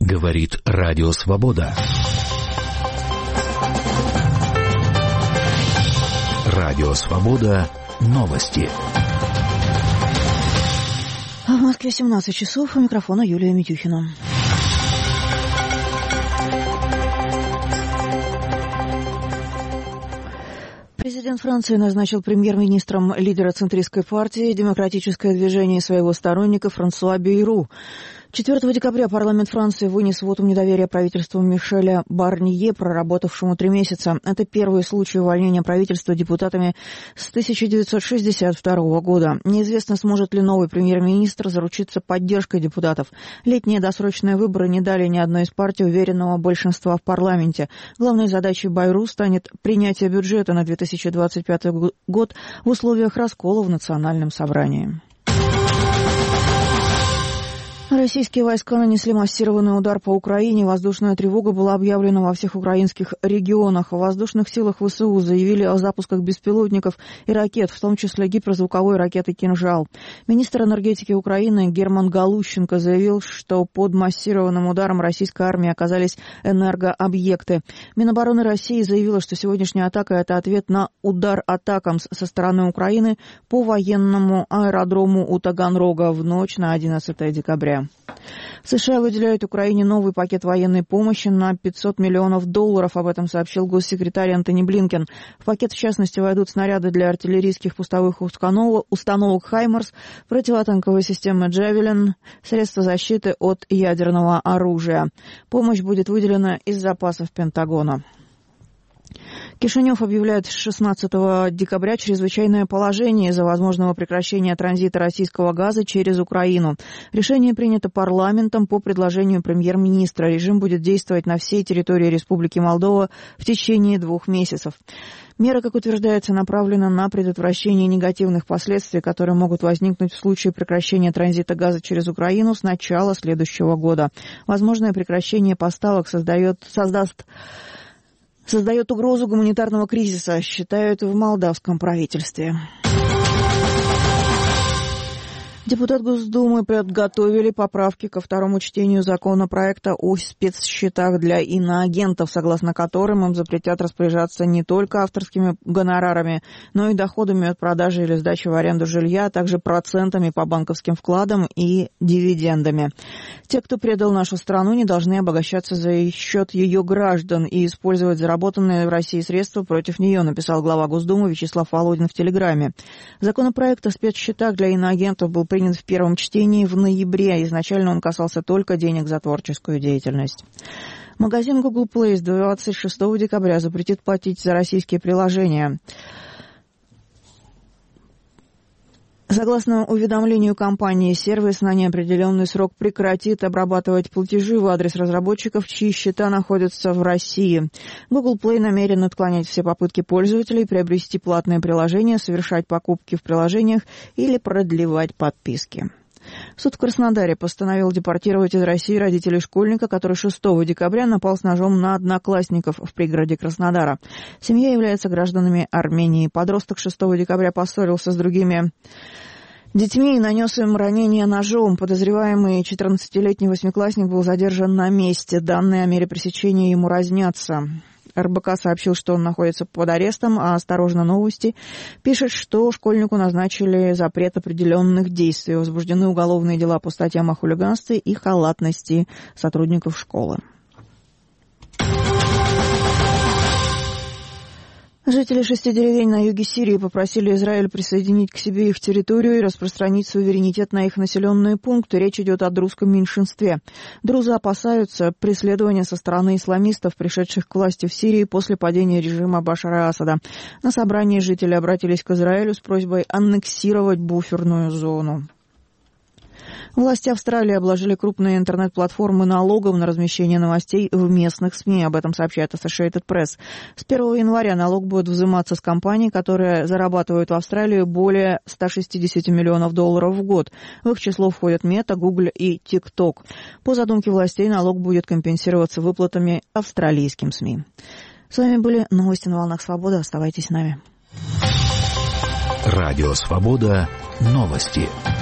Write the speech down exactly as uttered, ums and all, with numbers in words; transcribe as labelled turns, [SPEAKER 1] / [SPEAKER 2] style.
[SPEAKER 1] Говорит Радио Свобода. Радио Свобода. Новости.
[SPEAKER 2] В Москве семнадцать часов. У микрофона Юлия Митюхина. Президент Франции назначил премьер-министром лидера центристской партии «Демократическое движение» своего сторонника Франсуа Бейру. четвёртого декабря парламент Франции вынес вотум недоверия правительству Мишеля Барнье, проработавшему три месяца. Это первый случай увольнения правительства депутатами с тысяча девятьсот шестьдесят второго года. Неизвестно, сможет ли новый премьер-министр заручиться поддержкой депутатов. Летние досрочные выборы не дали ни одной из партий уверенного большинства в парламенте. Главной задачей Байру станет принятие бюджета на две тысячи двадцать пятый год в условиях раскола в Национальном собрании. Российские войска нанесли массированный удар по Украине. Воздушная тревога была объявлена во всех украинских регионах. В воздушных силах ВСУ заявили о запусках беспилотников и ракет, в том числе гиперзвуковой ракеты «Кинжал». Министр энергетики Украины Герман Галущенко заявил, что под массированным ударом российской армии оказались энергообъекты. Минобороны России заявила, что сегодняшняя атака – это ответ на удар атакам со стороны Украины по военному аэродрому у Таганрога в ночь на одиннадцатое декабря. США выделяют Украине новый пакет военной помощи на пятьсот миллионов долларов. Об этом сообщил госсекретарь Антони Блинкен. В пакет, в частности, войдут снаряды для артиллерийских пусковых установок, установок «Хаймарс», противотанковые системы «Джавелин», средства защиты от ядерного оружия. Помощь будет выделена из запасов Пентагона. Кишинев объявляет с шестнадцатого декабря чрезвычайное положение из-за возможного прекращения транзита российского газа через Украину. Решение принято парламентом по предложению премьер-министра. Режим будет действовать на всей территории Республики Молдова в течение двух месяцев. Мера, как утверждается, направлена на предотвращение негативных последствий, которые могут возникнуть в случае прекращения транзита газа через Украину с начала следующего года. Возможное прекращение поставок создает, создаст... создает угрозу гуманитарного кризиса, считают в молдавском правительстве. Депутаты Госдумы подготовили поправки ко второму чтению законопроекта о спецсчетах для иноагентов, согласно которым им запретят распоряжаться не только авторскими гонорарами, но и доходами от продажи или сдачи в аренду жилья, а также процентами по банковским вкладам и дивидендами. Те, кто предал нашу страну, не должны обогащаться за счет ее граждан и использовать заработанные в России средства против нее, написал глава Госдумы Вячеслав Володин в Телеграме. Законопроект о спецсчетах для иноагентов был принят в первом чтении в ноябре. Изначально он касался только денег за творческую деятельность. Магазин Google Play с двадцать шестого декабря запретит платить за российские приложения. Согласно уведомлению компании, сервис на неопределенный срок прекратит обрабатывать платежи в адрес разработчиков, чьи счета находятся в России. Google Play намерен отклонять все попытки пользователей приобрести платные приложения, совершать покупки в приложениях или продлевать подписки. Суд в Краснодаре постановил депортировать из России родителей школьника, который шестого декабря напал с ножом на одноклассников в пригороде Краснодара. Семья является гражданами Армении. Подросток шестого декабря поссорился с другими детьми и нанес им ранение ножом. Подозреваемый четырнадцатилетний восьмиклассник был задержан на месте. Данные о мере пресечения ему разнятся. эр бэ ка сообщил, что он находится под арестом, а «Осторожно, новости» пишет, что школьнику назначили запрет определенных действий. Возбуждены уголовные дела по статьям о хулиганстве и халатности сотрудников школы. Жители шести деревень на юге Сирии попросили Израиль присоединить к себе их территорию и распространить суверенитет на их населенные пункты. Речь идет о друзском меньшинстве. Друзы опасаются преследования со стороны исламистов, пришедших к власти в Сирии после падения режима Башара Асада. На собрании жители обратились к Израилю с просьбой аннексировать буферную зону. Власти Австралии обложили крупные интернет-платформы налогом на размещение новостей в местных СМИ. Об этом сообщает Associated Press. С первого января налог будет взиматься с компаний, которые зарабатывают в Австралии более ста шестидесяти миллионов долларов в год. В их число входят Мета, Google и TikTok. По задумке властей налог будет компенсироваться выплатами австралийским СМИ. С вами были новости на волнах Свободы. Оставайтесь с нами.
[SPEAKER 1] Радио Свобода. Новости.